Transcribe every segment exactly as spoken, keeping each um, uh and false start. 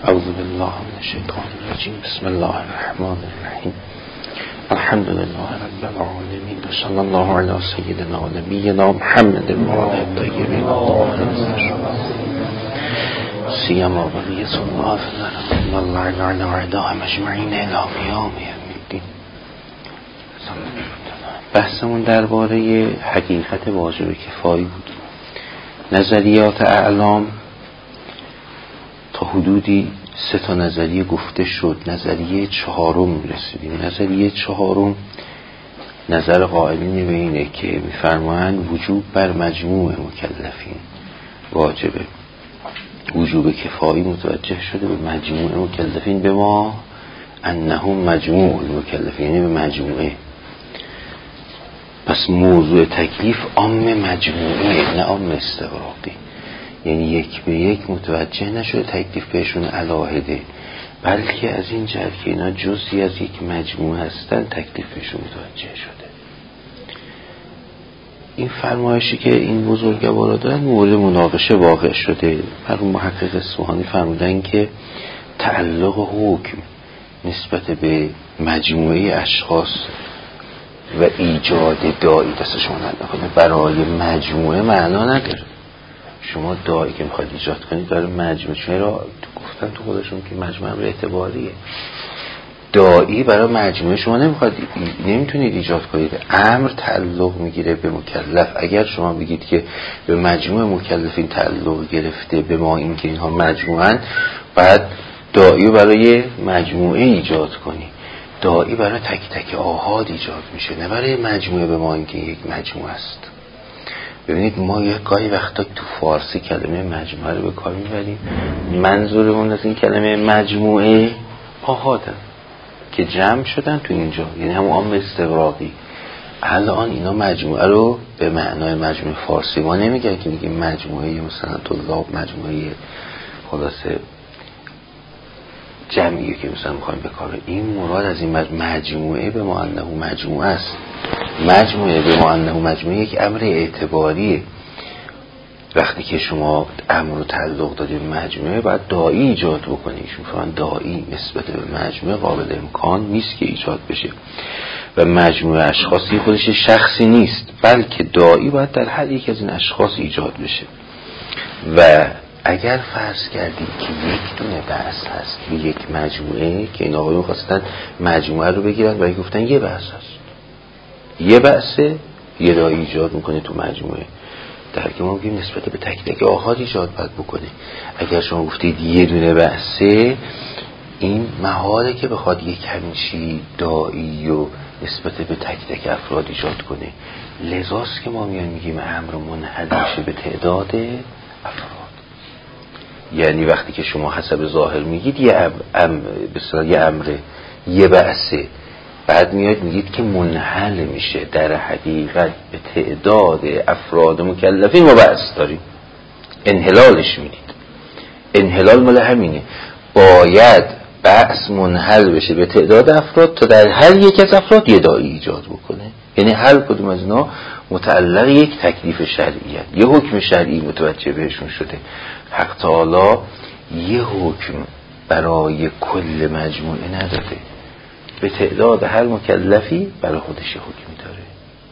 اعوذ بالله من الشیطان الرجیم. بسم الله الرحمن الرحیم. الحمد لله رب العالمین و صلی الله علی سیدنا و نبینا محمد و آله الطیبین الطاهرین سیما بقیة الله فی الارض والله علی اعداءهم اجمعین الی قیام یوم الدین. بحثمون درباره حقیقت واجب کفایی بود. نظریات اعلام تا حدودی سه تا نظریه گفته شد. نظریه چهارم رسیدیم. نظریه چهارم نظر قائلین به اینه که می‌فرمایند وجوب بر مجموع مکلفین واجبه. وجوب کفایی متوجه شده به مجموع مکلفین به ما انهم مجموع المکلفین، یعنی به مجموعه. پس موضوع تکلیف عام مجموعه، نه عام استغراقی. یعنی یک به یک متوجه نشده تکلیف بهشون علاهده، بلکه از این جهت که اینا جزئی از یک مجموعه هستن تکلیف بهشون متوجه شده. این فرمایشی که این بزرگوارا دارن مورد مناقشه واقع شده. مرحوم محقق اصفهانی فرمودن که تعلق حکم نسبت به مجموعه اشخاص و ایجاد داعی دست شما نکنه. برای مجموعه معنا نداره. شما داعی که میخواید ایجاد کنید برای مجموعه، چون را گفتن تو خودشون که مجموعه به اعتباریه. داعی برای مجموعه شما نمیخواید، نمیتونید ایجاد کنید. امر تعلق میگیره به مکلف. اگر شما بگید که به مجموعه مکلفین تعلق گرفته به ما اینکه اینها مجموعن، بعد داعی برای مجموعه ایجاد کنی. داعی برای تک تک آحاد ایجاد میشه، نه برای مجموعه به ما اینکه یک مجموعه است. ببینید ما یک گاهی وقتا تو فارسی کلمه مجموعه رو به کار میبریم، منظورمون از این کلمه مجموعه آحادن که جمع شدن تو اینجا، یعنی همون عام استغراقی. الان اینا مجموعه رو به معنای مجموعه فارسی ما نمیگن که میگیم مجموعه مثلا طلاب، مجموعه خلاصه جمعی که مثلا میخوایم بکاره. این مراد از این مجموعه به ما انه مجموعه است. مجموعه به ما انه مجموعه یک امر اعتباریه. وقتی که شما امر رو تعلق دادی به مجموعه باید داعی ایجاد بکنی. شما داعی نسبت به مجموعه قابل امکان نیست که ایجاد بشه و مجموعه اشخاصی خودش شخصی نیست، بلکه داعی باید در هر یک از این اشخاص ایجاد بشه. و اگر فرض کردیم که یک دونه بحث هست به یک مجموعه، که این آقایون خواستن مجموعه رو بگیرن و گفتن یه بحث هست، یه بحثه، یه داعی ایجاد میکنه تو مجموعه. در که ما بگیم نسبت به تک تک آحاد ایجاد باید بکنه. اگر شما گفتید یه دونه بحثه، این محاله که بخواد یک همچی داعی و نسبت به تک تک افراد ایجاد کنه. لذاست که ما میان میگیم امر منحل میشه به تعداد افراد. یعنی وقتی که شما حسب ظاهر میگید یه ام ام بسیار یه امره، یه بحثه، بعد میاد میگید که منحل میشه، در حقیقت به تعداد افراد مکلفین ما بحث داریم. انحلالش میدید. انحلال مال همینه، باید بحث منحل بشه به تعداد افراد تا در هر یک از افراد یه داعی ایجاد بکنه. یعنی هر کدوم از اینا متعلق یک تکلیف شرعی هست، یه حکم شرعی متوجه بهشون شده. حق تعالی یه حکم برای کل مجموعه نداده، به تعداد هر مکلفی برای خودش حکمی داره.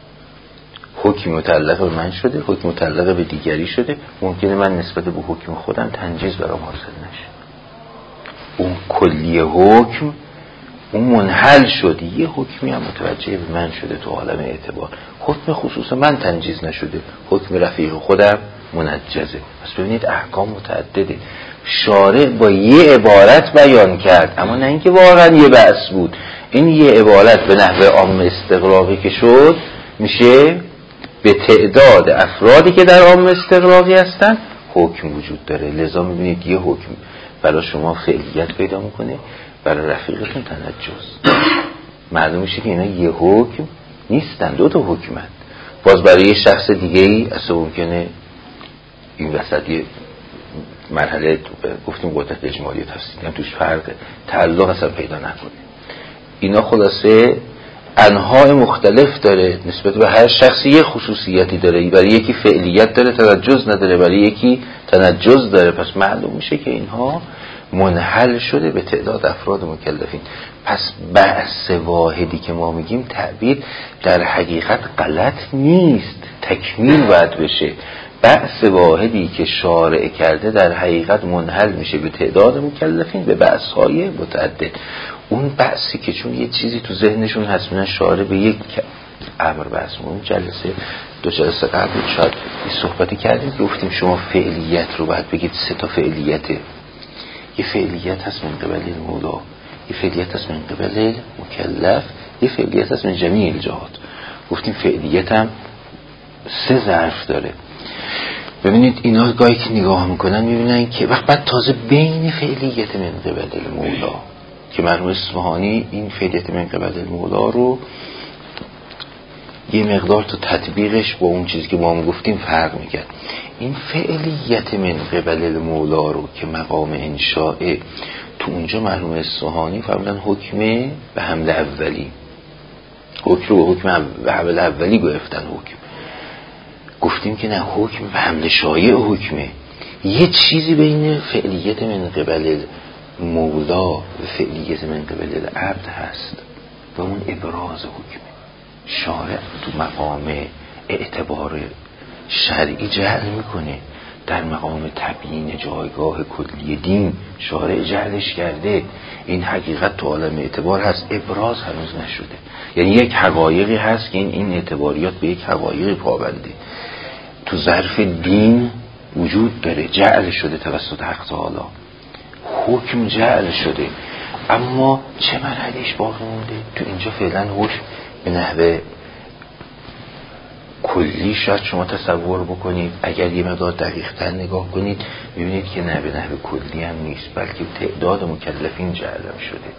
حکم متعلق به من شده، حکم متعلق به دیگری شده. ممکنه من نسبت به حکم خودم تنجیز برام حاصل نشه. اون کلی حکم اون منحل شده، یه حکمی هم متوجه به من شده تو عالم اعتبار. حکم خصوص من تنجیز نشده، حکم رفیق خودم منجزه. پس ببینید احکام متعدده. شارع با یه عبارت بیان کرد، اما نه اینکه واقعا یه بحث بود. این یه عبارت به نحو عام استغراقی که شد میشه به تعداد افرادی که در عام استغراقی هستن حکم وجود داره. لذا میبینید یه حکم برای شما فعلیت پیدا میکنه، برای رفیقتون تنجز. معلوم میشه که اینا یه حکم نیستن، دو تا حکمن. باز برای یه شخص دیگه ای اصلا ممکنه این وسط یه مرحله گفتیم قدرت اجمالی تفسیری هم توش فرق تعلق اصلا پیدا نکنه. اینا خلاصه انواع مختلف داره، نسبت به هر شخصی یه خصوصیتی داره، برای یکی فعلیت داره تنجز نداره، برای یکی تنجز داره. پس معلوم میشه که اینها منحل شده به تعداد افراد مکلفین. پس بأس واحدی که ما میگیم تعبیر در حقیقت غلط نیست، تکمیل باید بشه. بأس واحدی که شارع کرده در حقیقت منحل میشه به تعداد مکلفین به بأس‌های متعدد. اون بحثی که چون یه چیزی تو ذهنشون هست میگن شارع به یک امر بحث. اون جلسه دو جلسه قبل شاید این صحبتی کردیم که گفتیم شما فعلیت رو باید بگید سه تا فعلیته. یه فعلیت هست من قبل المولا، یه فعلیت هست من قبل مکلف، یه فعلیت هست من جمیع الجهات. گفتیم فعلیت هم سه ظرف داره. ببینید اینا گاهی که نگاه میکنن میبینن که وقت بعد تازه بین فعلیت من قبل المولا که مرحوم اصفهانی این فعلیت من قبل المولا رو یه مقدار تو تطبیقش با اون چیزی که ما هم گفتیم فرق میکرد. این فعلیت من قبل المولا رو که مقام انشاء، تو اونجا مرحوم اصفهانی فرمودن حکم به حمل اولی، حکم رو به حکم به حمل اولی گرفتن. حکم گفتیم که نه، حکم به حمل شایع حکمه. یه چیزی بین فعلیت من قبل مولا و فعلیت من قبل العبد هست و اون ابراز حکمه. شارع تو مقام اعتبار شرعی جعل میکنه، در مقام تبیین جایگاه کلی دین شارع جعلش کرده. این حقیقت تو عالم اعتبار هست، ابراز هنوز نشده. یعنی یک حقایقی هست که این این اعتباریات به یک حقایقی پابنده تو ظرف دین وجود داره، جعل شده توسط حق تعالی، حکم جعل شده. اما چه مرحلهش باقی مونده؟ تو اینجا فعلا حکم به نحوه کلی شاید شما تصور بکنید، اگر یه مقدار دقیق تر نگاه کنید میبینید که نه، به نحوه کلی هم نیست، بلکه تعداد مکلفین جعل شده.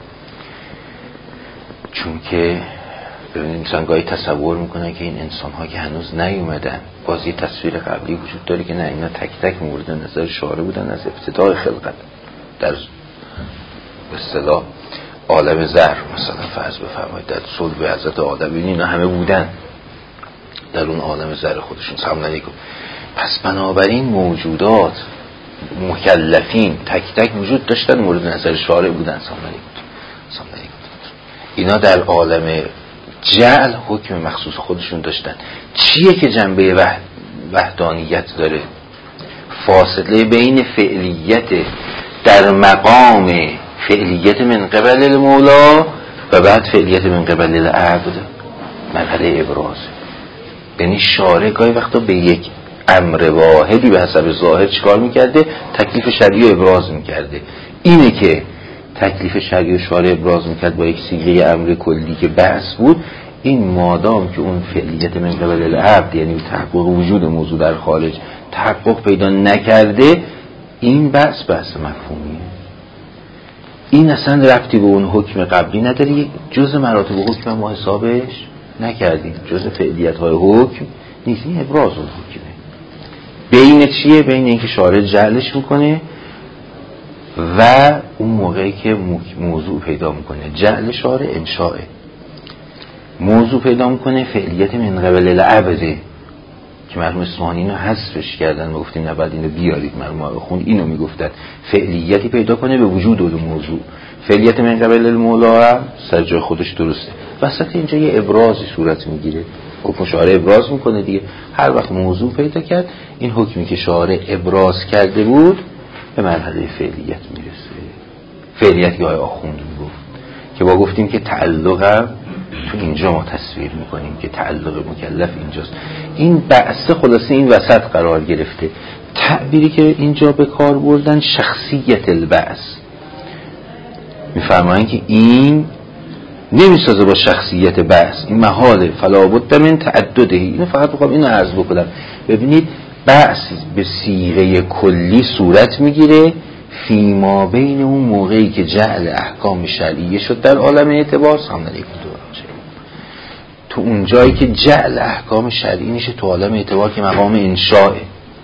چون که ببینید مثلا گاهی تصور میکنن که این انسان ها که هنوز نیومدن، باز یه تصویر قبلی وجود داره که نه، اینا تک تک مورد نظر شارع بودن از ابتدای خلقت در به اصطلاح عالم ذر. مثلا فرض بفرمایید در صلب حضرت آدم، اینا همه بودن در اون عالم ذر خودشون. سلام علیکم. پس بنابراین موجودات مکلفین تک تک وجود داشتن، مورد نظر شارع بودن. سلام علیکم. سلام علیکم. اینا در عالم جعل حکم مخصوص خودشون داشتن. چیه که جنبه وحد وحدانیت داره؟ فاصله بین فعلیت در مقام فعلیت من قبل المولا و بعد فعلیت من قبل العبد، مرحله ابراز. یعنی شارع گاهی وقتا به یک امر واحدی به حسب ظاهر چیکار میکرده؟ تکلیف شرعی ابراز میکرده. اینه که تکلیف شرعی شارع ابراز میکرد با یک صیغه امر کلی که بحث بود. این مادام که اون فعلیت من قبل العبد، یعنی تحقق وجود موضوع در خارج تحقق پیدا نکرده، این بحث بحث مفهومیه. این اصلا ربطی به اون حکم قبلی نداره، جز مراتب حکم ما حسابش نکردیم، جز فعلیت های حکم نیست. این ابراز اون حکمه. بین چیه؟ بین اینکه شارع جعلش میکنه و اون موقعی که موضوع پیدا میکنه. جعل شارع انشاءه، موضوع پیدا میکنه فعلیت من قبل العبده که مرحوم اصفهانی اینو حذفش کردن و گفتیم نه بعد اینو بیارید. مرحوم آخوند اینو میگفتن فعلیتی پیدا کنه به وجود اون موضوع. فعلیت من قبل المولا سر جای خودش درسته، وسط اینجا یه ابرازی صورت میگیره، حکم شارع ابراز میکنه دیگه. هر وقت موضوع پیدا کرد این حکمی که شارع ابراز کرده بود به مرحله فعلیت میرسه. فعلیت که آقای آخوند میگفت که با گفتیم که تعلق تو اینجا ما تصویر میکنیم که تعلق مکلف اینجاست. این بحث خلاصه این وسط قرار گرفته. تعبیری که اینجا به کار بردن شخصیت البعث، میفرمایند که این نمیسازه با شخصیت بحث، این محاله، فلا بد من تعدده. اینو فقط بخوام اینو عرض بکنم. ببینید بحث به صیغه کلی صورت میگیره فیما بین اون موقعی که جعل احکام شرعیه شد در عالم اعتبار، سامنه یک دو تو اون جایی که جعل احکام شرعی میشه تو عالم اعتبار که مقام انشاءه،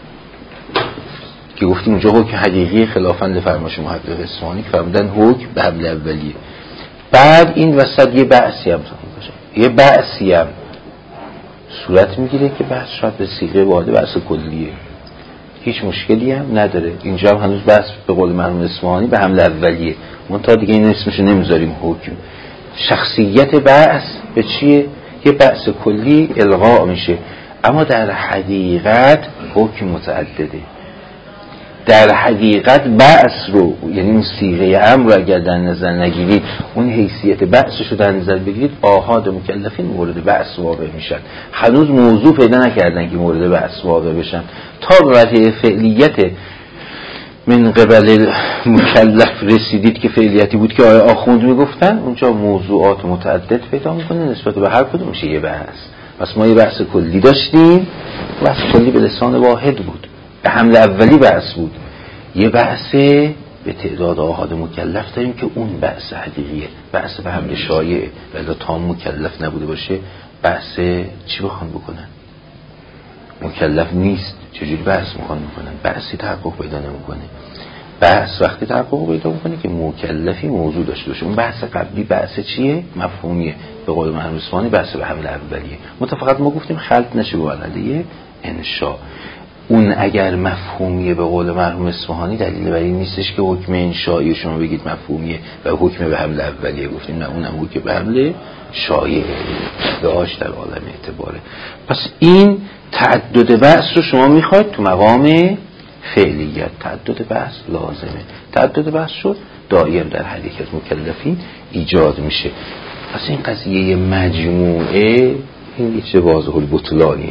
که گفتیم اونجا حکم حقیقی خلافاً لفرمایش محقق اصفهانی که فرمودن حکم به حمل اولیه. بعد این وسط یه بحثی هم باشه، یه بحثی هم صورت میگیره که بحث شاید به صیغه واحده بحث کلیه، هیچ مشکلی هم نداره. اینجا هم هنوز بحث به قول مرحوم اصفهانی به حمله اولیه، من تا دیگه این اسمشو نمیذاریم حکم. شخصیت بحث به چیه؟ یه بحث کلی الغا میشه، اما در حقیقت حکم متعدده. در حقیقت بحث رو، یعنی اون صیغه امر رو اگر در نظر نگیرید، اون حیثیت بحثش رو در نظر بگیرید، آحاد مکلفین مورد بحث واقع میشن. هنوز موضوع پیدا نکردن که مورد بحث واقع بشن. تا به وجه فعلیت من قبل مکلف رسیدید که فعلیتی بود که آیه آخوند میگفتن، اونجا موضوعات متعدد پیدا میکنه، نسبت به هر کدوم میشه یه بحث. پس ما یه بحث کلی داشتیم، بحث کلی به لسان واحد بود، به حمله اولی بحث بود. یه بحث به تعداد آحاد مکلف داریم که اون بحث حقیقیه، بحث به حمله شایعه، ولی تا مکلف نبوده باشه بحث چی بخوان بکنن؟ مکلف نیست، چجوری بحث میخوان بکنن؟ بحثی تحقق پیدا نمیکنه. بحث وقتی تحقق پیدا میکنه که مکلفی موضوع داشته باشه. اون بحث قبلی بحث چیه؟ مفهومیه، به قول مرحوم اصفهانی بحث به حمله اولیه. متفقط ما گفتیم خلط نشه به علیه انشاء. اون اگر مفهومیه به قول مرحوم اصفهانی، دلیل بر این نیستش که حکم انشایی شما بگید مفهومیه و حکم به حمله اولیه. گفتیم نه، اونم حکم به حمله شایعه داش در عالم اعتباره. پس این تعدد بحث رو شما میخواید تو مقام فعلیت، تعدد بحث لازمه. تعدد بحث شد دایر در حرکت مکلفین ایجاد میشه. پس این قضیه مجموعه این یه چه واضح البطلانیه.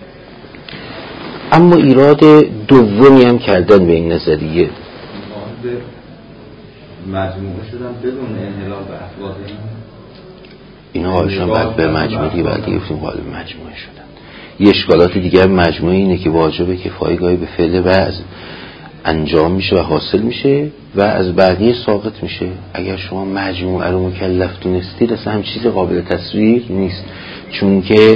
اما ایراد دومی هم کردن به این نظریه، مجموعه شدن بدون انحلال به افراد، اینا هاشون بعد به مجموعی بعدی گفتیم قالب مجموعه شدن. یه اشکالات دیگه مجموعه اینه که واجبه که فایگاهی به فعل بعض انجام میشه و حاصل میشه و از بقیه ساقط میشه. اگر شما مجموعه رو مکلف دونستید اصلا هم چیز قابل تصویر نیست، چون که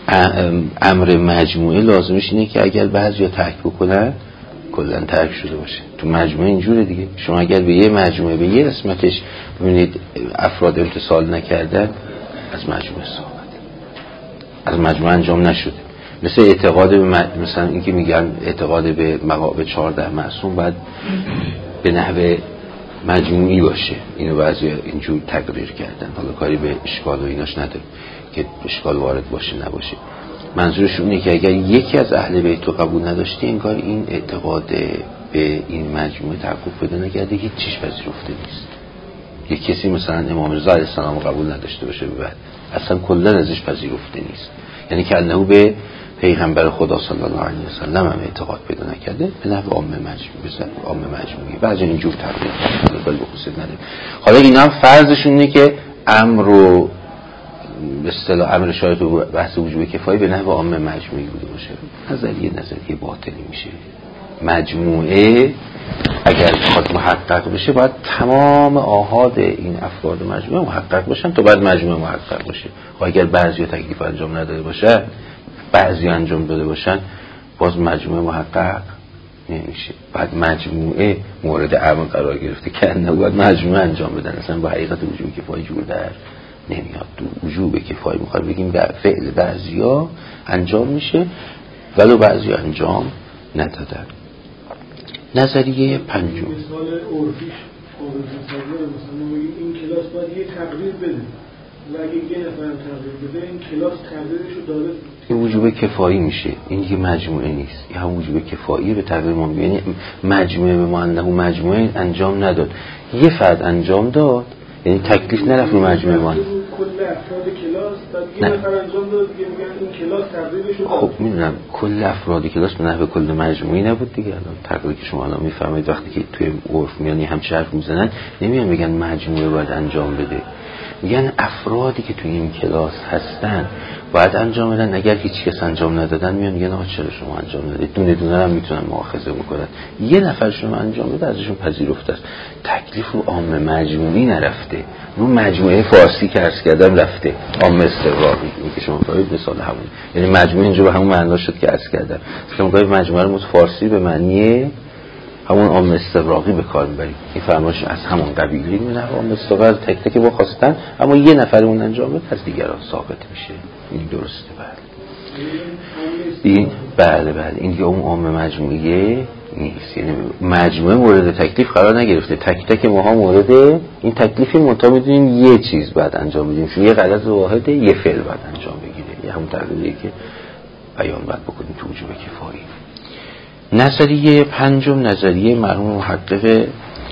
امر مجموعه لازمش اینه که اگر بعضی ترک بکنن کلن ترک شده باشه. تو مجموعه اینجوره دیگه. شما اگر به یه مجموعه به یه قسمتش ببینید افراد امتصال نکردن، از مجموعه ساقط، از مجموعه انجام نشده. مثل اعتقاد به مج... مثلا این که میگن اعتقاد به مقابل چهارده معصوم باید به نحو مجموعی باشه، اینو بعضی اینجور تقریر کردن. حالا کاری به اشکال و ایناش نداره که اشکال وارد باشه نباشه. منظورش اونه که اگر یکی از اهل بیت رو قبول نداشتی، انگار این اعتقاد به این مجموعه تحقق پیدا نکرده، هیچ چیز پذیرفته نیست. یک کسی مثلا امام رضا علیه السلام رو قبول نداشته باشه، بعد اصلا کلا ازش پذیرفته نیست، یعنی که انه به پیغمبر خدا صلی الله علیه و سلم هم اعتقاد پیدا نکرده، به نحو عام مجموعی عام مجموعی بعضی اینجور تقریر ولی به خصوص نداره. حالا اینا هم فرضشون اینه که امر رو به اصطلاح امر شایع و بحث وجوب کفایه به نحو عام مجموعی بوده باشه. نظریه نظریه باطلی میشه. مجموعه اگر بخواد محقق بشه باید تمام آحاد این افراد مجموعه محقق باشن تا بعد مجموعه محقق باشه. و اگر بعضی تکلیف انجام نداده باشه، بعضی انجام داده باشن، باز مجموعه محقق نمیشه. بعد مجموعه مورد امر قرار گرفته که نه باید مجموعه انجام بدن، اصلا با حقیقت وجوب کفایه جور در نمیاد. تو وجوب کفایه میخواد بگیم در فعل بعضیا انجام میشه ولو بعضی انجام ندادن. نظریه پنجم، مثال عرفیش قابل تصوره، مثلا ما این کلاس باید یه تقریر بده و اگه یه نفر تقریر بده این کلاس تقریرشو داره، این وجوب کفایی میشه. این دیگه مجموعه نیست، این هم وجوب کفایی به تقریر ما. یعنی مجموعه به معنی مجموعه انجام نداد، یه فرد انجام داد، یعنی تکلیف نرفت رو مجموعه ما. کل افراد کلاس بعد یه نفر انجام داد دیگه میگن این کلاس تقریرشو داره. خب میدونم کل افراد کلاس به نحو کل مجموعی نبود دیگه. الان تقریری که شما الان میفهمید وقتی که توی عرف میانی همچه حرف میزنن، نمیان میگن مجموعه باید انجام بده، میگن افرادی که توی این کلاس هستن باید انجام بدن. اگر هیچ کس انجام ندادن میان میگن آقا چرا شما انجام ندید؟ دونه دونه هم میتونن مؤاخذه بکنن. یه نفر شما انجام بده ازشون پذیرفته است. تکلیف رو عام مجموعی نرفته، رو مجموعه فارسی که عرض کردم رفته. عام استقراقی که شما فرض مثال همون، یعنی مجموعه اینجا به همون معنا شد که عرض کردم. شما گاهی مجموعه رو فارسی به معنی همون عام استغراقی به کار میبریم. این فرمایش از همون قبیله این نه عام استغراق تک تک با خواستن، اما یه نفر اون انجام بده از دیگران ثابت میشه. این درسته. بله این بله بله این دیگه اون عام مجموعه نیست، یعنی مجموعه مورد تکلیف قرار نگرفته، تک تک ماها مورد این تکلیفی منتها میدونیم یه چیز بعد انجام بدیم، چون یه غرض واحده یه فعل بعد انجام بگیره، یه همون تقریبیه که بیان باید بکنیم تو وجوب کفایی. نظریه پنجم نظریه مرحوم محقق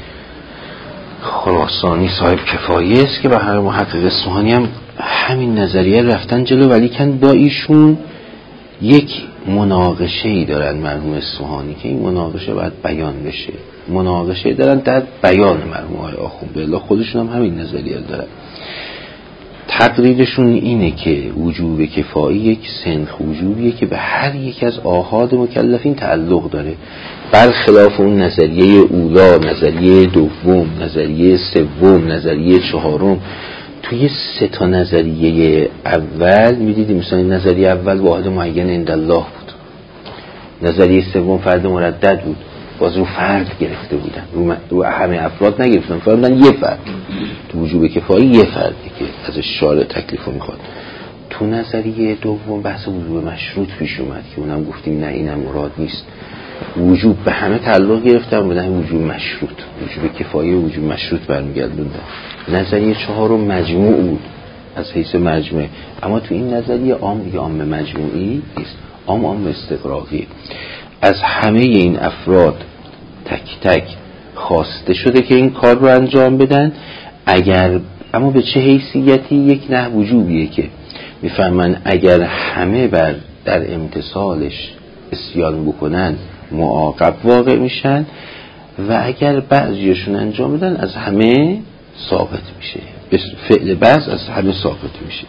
خراسانی صاحب کفایه است که به هر محقق اصفهانی هم همین نظریه رفتن جلو، ولی کن با ایشون یک مناقشه ای دارن مرحوم اصفهانی که این مناقشه باید بیان بشه. مناقشه دارن در بیان مرحوم آقای آخونده، الا خودشون هم همین نظریه دارن. تقریرشون اینه که وجوب کفایی یک سنخ وجوبیه که به هر یک از آحاد مکلفین تعلق داره، برخلاف اون نظریه اولا، نظریه دوم، نظریه سوم، نظریه چهارم. توی سه تا نظریه اول میدیدیم مثلا نظریه اول واحد معین عند الله بود، نظریه سوم فرد مردد بود، باز رو فرد گرفته بودن، رو, رو همه افراد نگرفتن، فرمودن یه فرد تو وجوب کفایی یه فردی که ازش شارع تکلیف رو میخواد. تو نظریه دوم بحث وجوب مشروط پیش اومد که اونم گفتیم نه اینم مراد نیست، وجوب به همه تعلق گرفتن بودن وجوب مشروط، وجوب کفایی و وجوب مشروط برمیگردوندن. نظریه چهارم مجموع بود از حیث مجموع، اما تو این نظریه عام دیگه عام مجموعی نیست، عام عام استغراقی. از همه این افراد تک تک خواسته شده که این کار رو انجام بدن، اگر اما به چه حیثیتی؟ یک نه وجوبیه که میفهمن اگر همه بر در امتصالش اسیان بکنن معاقب واقع میشن و اگر بعضیشون انجام بدن از همه ثابت میشه، فعل بعض از همه ثابت میشه.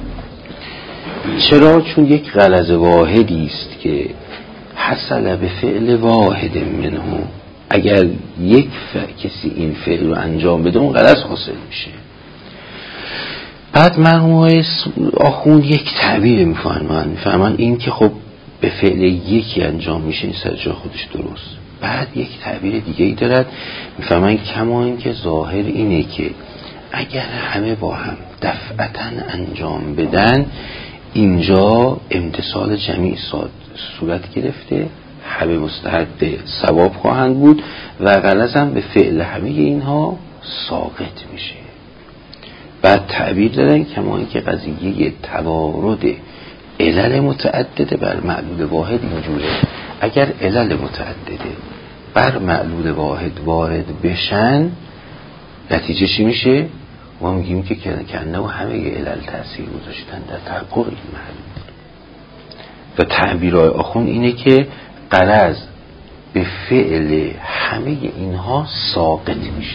چرا؟ چون یک غرض واحدی است که حصل به فعل واحد منه، اگر یک کسی این فعل رو انجام بده اون غرض حاصل میشه. بعد مرحوم آخوند یک تعبیر میفرمایند، میفرمایند این که خب به فعل یکی انجام میشه این سر جا خودش درست. بعد یک تعبیر دیگه ای دارد، میفرمایند کما این که ظاهر اینه که اگر همه با هم دفعتاً انجام بدن اینجا امتصال جمیع صورت گرفته، همه مستحق ثواب خواهند بود و غرضم به فعل همه اینها ساقط میشه. بعد تعبیر دارن کما این که قضیه توارد علل متعدده بر معلول واحد اینجوره، اگر علل متعدده بر معلول واحد وارد بشن نتیجه چی میشه؟ ما میگیم که کنه و همه علل تأثیر گذاشتن در تحقق این معلول. و تعبیرهای آخون اینه که غرض به فعل همه اینها ساقط میشه.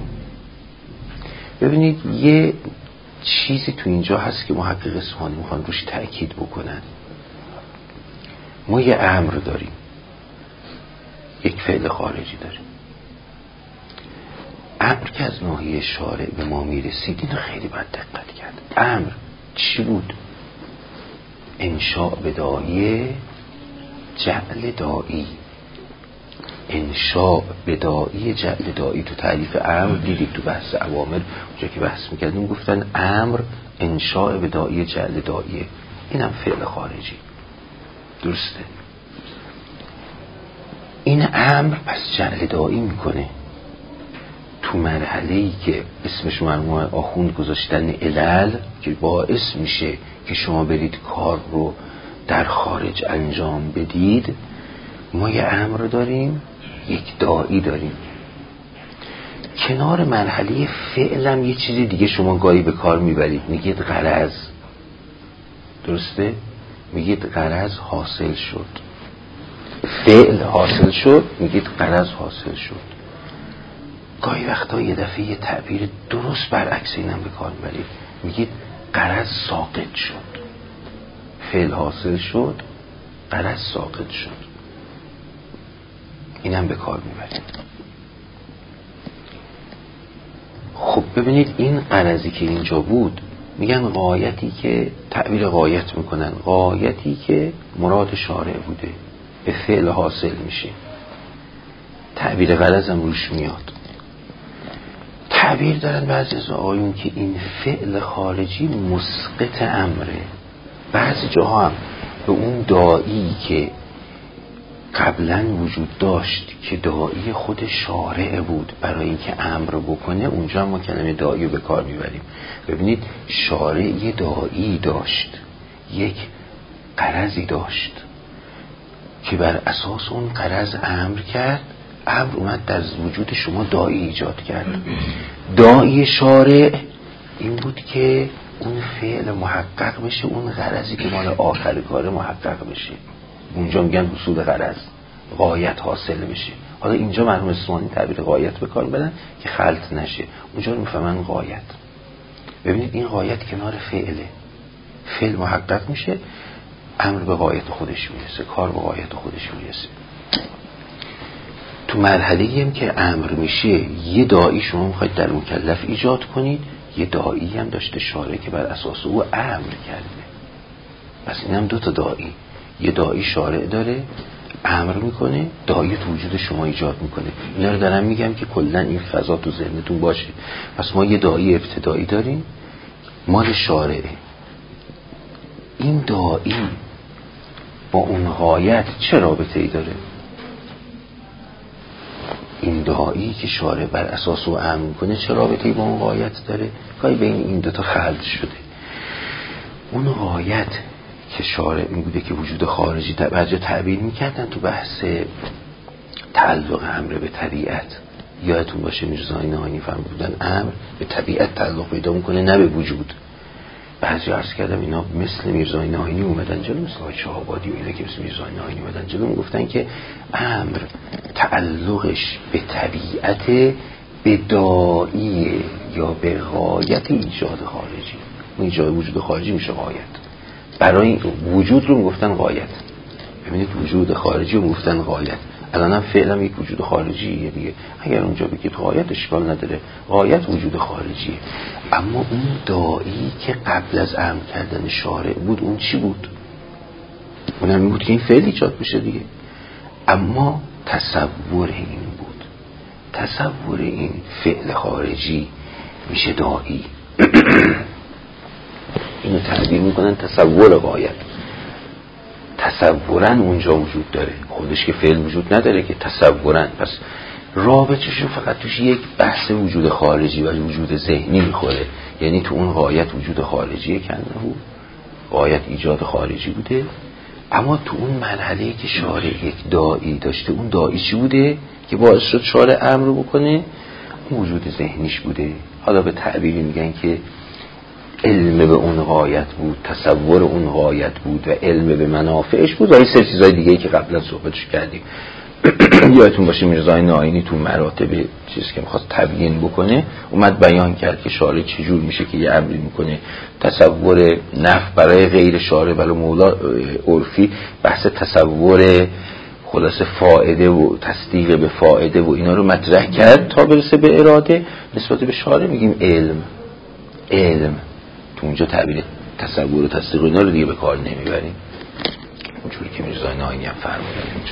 ببینید یه چیزی تو اینجا هست که محقق اصفهانی میخوان روش تأکید بکنن. ما یه امر داریم، یک فعل خارجی داریم. امر که از ناحیه شارع به ما میرسید اینو خیلی باید دقت کرد. امر چی بود؟ انشاء بداعی جعل دائی، انشاء بداعی جعل دائی. تو تعریف امر دیدید تو بحث اوامر اونجا که بحث میکردیم گفتن امر انشاء بداعی جعل دائی، اینم فعل خارجی، درسته؟ این امر پس جعل دائی میکنه تو مرحله‌ای که اسمش مرحوم آخوند گذاشتن علل که باعث میشه که شما برید کار رو در خارج انجام بدید. ما یه امر داریم، یک داعی داریم. کنار مرحله فعلم یه چیزی دیگه شما گاهی به کار میبرید، میگید غرض، درسته؟ میگید غرض حاصل شد، فعل حاصل شد، میگید غرض حاصل شد. گاهی وقتا یه دفعه یه تعبیر درست برعکس اینم به کار میبرید، میگید غرض ساقط شد، فعل حاصل شد، غرض ساقط شد. اینم به کار میبرید. خب ببینید این غرضی که اینجا بود میگن غایتی که تعبیر غایت میکنن، غایتی که مراد شارع بوده به فعل حاصل میشه. تعبیر غرض هم روش میاد. تعبیر دارن بعضی از آقایون که این فعل خارجی مسقط امره. بعضی جاها هم به اون داعی که قبلا وجود داشت که داعی خود شارع بود برای اینکه امر بکنه، اونجا هم ما کلمه داعی رو به کار میبریم. ببینید شارع یه داعی داشت، یک غرضی داشت که بر اساس اون غرض امر کرد. امر اومد در وجود شما داعی ایجاد کرد. داعی شارع این بود که اون فعل محقق بشه، اون غرضی که مال آخر کار محقق بشه. اونجا میگن حصول غرض، غایت حاصل بشه. حالا اینجا مرحوم اصفهانی تعبیر غایت به کار میبرن که خلط نشه. اونجا رو میفهمن غایت. ببینید این غایت کنار فعله، فعل محقق میشه، امر به غایت خودش میرسه، کار به غایت خودش میرسه. تو مرحله‌ای هم که امر میشه، یه داعی شما میخواید در مکلف ایجاد کنید، یه داعی هم داشته شارع که بر اساس او امر کرده. پس این هم دو تا داعی، یه داعی شارع داره امر میکنه، داعی تو وجود شما ایجاد میکنه. اینا رو دارم میگم که کلا این فضا تو ذهنتون باشه. پس ما یه داعی ابتدایی داریم مال شارعه. این داعی با اون غایت چه رابطه ای داره؟ این داعی که شارع بر اساس او امر میکنه چه رابطه‌ای با اون غایت داره؟ گاهی بین این دوتا خلط شده. اون غایت که شارع این بوده که وجود خارجی در بعضی تعبیر میکردن تو بحث تعلق امر به طبیعت. یادتون باشه میرزای نهانی فرمودن امر به طبیعت تعلق پیدا میکنه نه به وجود. بعضی عرض کردم اینا مثل میرزای نهانی اومدن جلو، مثل آقای شهابادی و اینا که مثل میرزای نهانی اومدن جلو، میگفتن که امر تعلقش به طبیعت به داعی یا به غایت ایجاد خارجی. اون ایجاد وجود خارجی میشه غایت. برای وجود رو میگفتن غایت. ببینید وجود خارجی رو میگفتن غایت. الان هم فعلا یک وجود خارجیه دیگه. اگر اونجا بگید غایت اشکال نداره، غایت وجود خارجیه. اما اون داعی که قبل از امر کردن شارع بود اون چی بود؟ اون هم این بود که این فعل ایجاد بشه دیگه. اما تصور این بود، تصور این فعل خارجی میشه داعی. اینو تعبیر میکنن تصور غایت. تصورن اونجا وجود داره، خودش که فعل وجود نداره که تصورن. پس رابطه‌شون فقط توش یک بحث وجود خارجی و وجود ذهنی میخوره. یعنی تو اون غایت وجود خارجی کنه، غایت ایجاد خارجی بوده. اما تو اون مرحله‌ای که شارع یک داعی داشته، اون داعی چی بوده که باعث شد شارع امر بکنه؟ اون وجود ذهنیش بوده. حالا به تعبیری میگن که علم به اون غایت بود، تصور اون غایت بود و علم به منافعش بود و این سه چیزای دیگه که قبلا صحبتش کردیم. یادتون باشه میرزای ناینی تو مراتب چیزی که میخواست تبیین بکنه اومد بیان کرد که شارع چجور میشه که یه امری میکنه. تصور نفع برای غیر شارع، برای مولا عرفی بحث تصور خلاصه فائده و تصدیق به فائده و اینا رو مطرح کرد تا برسه به اراده. نسبت به شارع میگیم علم. علم تو اونجا تعبیر تصور و تصدیق اینا رو دیگه به کار نمیبریم، اونجوری که میرزای ناینی هم فرمودن اینجا.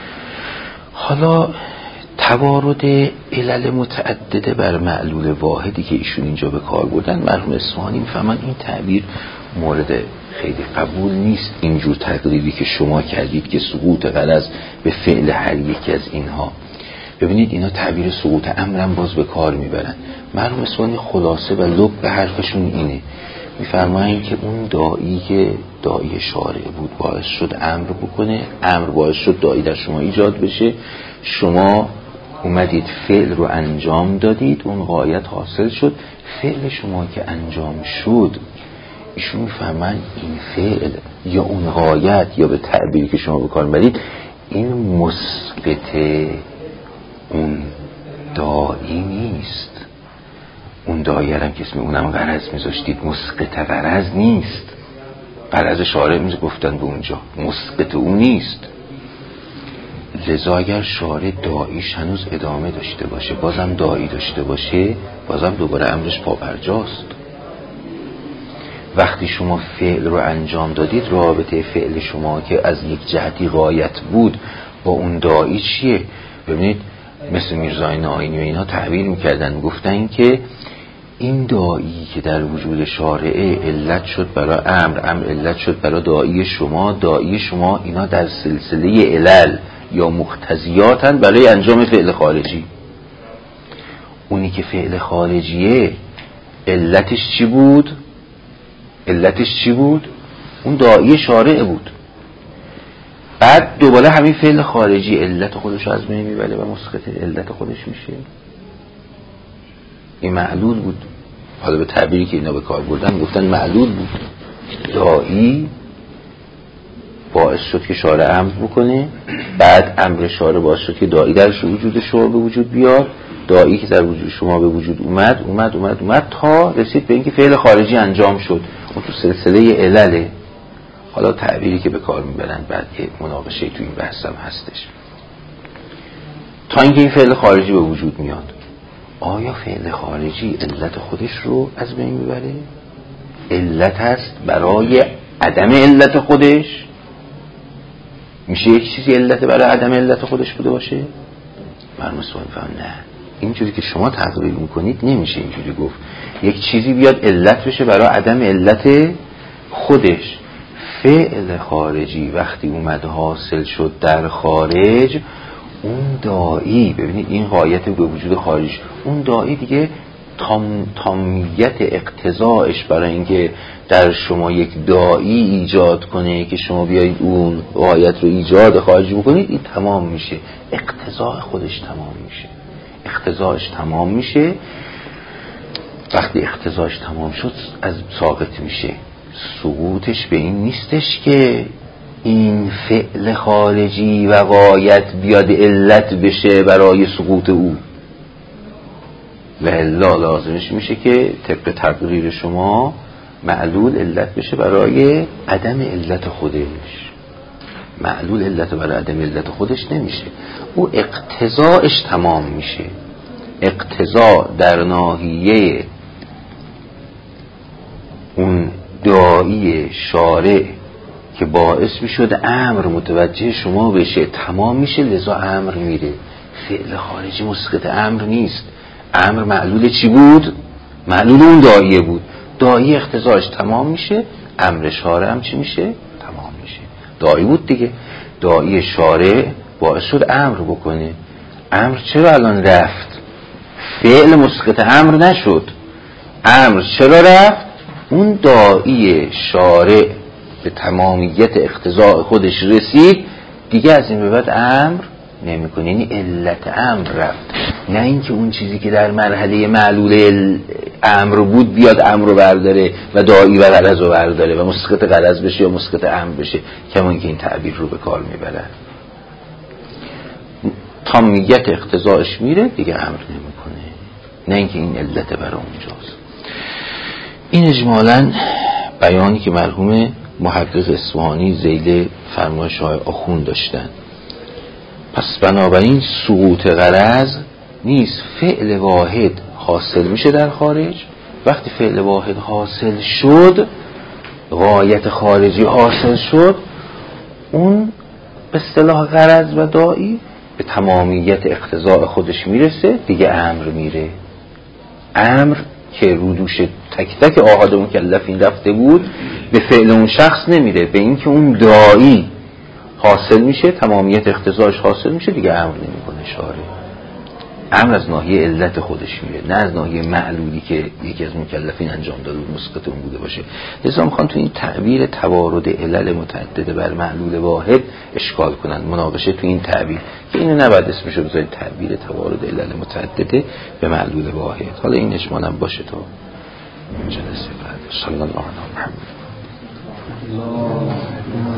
حالا توارد علل متعدده بر معلول واحدی که ایشون اینجا به کار بردن، مرحوم اصفهانی میفهمن این تعبیر مورد خیلی قبول نیست. اینجور تقریری که شما کردید که سقوط غرض به فعل هر یکی از اینها، ببینید اینا تعبیر سقوط امرم باز به کار میبرن. مرحوم اصفهانی خلاصه و لب به حرفشون اینه، میفرمایین که اون داعی که داعی شارع بود باعث شد امر بکنه، امر باعث شد داعی در شما ایجاد بشه، شما اومدید فعل رو انجام دادید، اون غایت حاصل شد. فعل شما که انجام شد، ایشون میفهمن این فعل یا اون غایت یا به تعبیری که شما بکار برید این مسقط اون داعی نیست. اون دایره که اسم اونم غرض میذاشتید مسقط غرض نیست. غرض شارع میز گفتن به اونجا مسقط اون نیست. لذا اگر شارع داعیش هنوز ادامه داشته باشه، بازم داعی داشته باشه، بازم دوباره امرش پابرجاست. وقتی شما فعل رو انجام دادید، رابطه فعل شما که از یک جهتی غایت بود با اون داعی چیه؟ ببینید مثل میرزای ناینی و اینا تعبیر میکردن، گفتن که این داعی که در وجود شارعه علت شد برای امر، امر علت شد برای داعی شما، داعی شما، اینا در سلسله علل یا مقتضیاتن برای انجام فعل خارجی. اونی که فعل خارجیه علتش چی بود؟ علتش چی بود؟ اون داعی شارع بود. بعد دوباره همین فعل خارجی علت خودش از بین میبره و مسقط علت خودش میشه. این معلول بود. حالا به تعبیری که اینا به کار بردن گفتن معلول بود. داعی باعث شد که شارع امر بکنه، بعد امر شارع باعث شد که داعی در وجود شما به وجود بیاد، داعی که در وجود شما به وجود اومد اومد اومد اومد تا رسید به اینکه فعل خارجی انجام شد. اون تو سلسله علله. حالا تعبیری که به کار میبرن بعد یه مناقشه تو این بحث هم هستش. تا اینکه این فعل خارجی به وجود میاد، آیا فعل خارجی علت خودش رو از بین میبره؟ علت هست برای عدم علت خودش؟ میشه یک چیزی علت برای عدم علت خودش بوده باشه؟ مرموم سوال فهم نه، اینجوری که شما تقریر میکنید نمیشه اینجوری گفت. یک چیزی بیاد علت بشه برای عدم علت خودش. فعل خارجی وقتی اومد حاصل شد در خارج، اون داعی، ببینید این غایت به وجود خارج، اون داعی دیگه تام تامیت اقتضاعش برای اینکه در شما یک داعی ایجاد کنه که شما بیایید اون غایت رو ایجاد خارج بکنید، این تمام میشه. اقتضاع خودش تمام میشه. اقتضاعش تمام میشه. وقتی اقتضاعش تمام شد از ساقط میشه. سقوطش به این نیستش که این فعل خارجی و غایت بیاد علت بشه برای سقوط او، و الا لازمش میشه که طبق تقریر شما معلول علت بشه برای عدم علت خودش. معلول علت برای عدم علت خودش نمیشه، او اقتضاعش تمام میشه. اقتضاع در ناحیه اون داعی شارع که باعث میشد امر متوجه شما بشه تمام میشه، لذا امر میره. فعل خارجی مسقط امر نیست. امر معلول چی بود؟ معلول اون داعیه بود. داعی اقتضاعش تمام میشه، امر شارع هم چی میشه؟ تمام میشه. داعی بود دیگه، داعی شارع باعث شد امر بکنه. امر چرا الان رفت؟ فعل مسقط امر نشد. امر چرا رفت؟ اون داعی شارع به تمامیت اقتضاع خودش رسید، دیگه از این به بعد امر نمیکنه. یعنی علت امر رفت، نه اینکه اون چیزی که در مرحله معلول امر بود بیاد امر رو برداره و داعی و غرض رو برداره و مسقط غرض بشه یا مسقط امر بشه، کما که این تعبیر رو به کار میبرن. تمامیت اقتضاعش میره دیگه امر نمیکنه، نه اینکه این علت برای اونجاست. این اجمالاً بیانی که مرحوم محقق اصفهانی ذیل فرمایش های آخوند داشتن. پس بنابراین سقوط غرض نیست. فعل واحد حاصل میشه در خارج، وقتی فعل واحد حاصل شد، غایت خارجی حاصل شد، اون به اصطلاح غرض و داعی به تمامیت اقتضاء خودش میرسه، دیگه امر میره. امر که رودوش تک تک آحاد مکلفین رفته بود به فعل اون شخص نمیره، به اینکه اون داعی حاصل میشه، تمامیت اقتضاعش حاصل میشه، دیگه امر نمیکنه شارع. امر از ناحیه علت خودش میره، نه از ناحیه معلولی که یکی از مکلفین انجام داده بود مسقط اون بوده باشه. لذا میخوان تو این تعبیر توارد علل متعدده بر معلول واحد اشکال کنن، مناقشه تو این تعبیر که اینو نباید اسمشو بذارید تعبیر توارد علل متعدده به معلول واحد. حالا این اشمال هم باشه تا جلسه بعد. صلی الله علیه و محمد.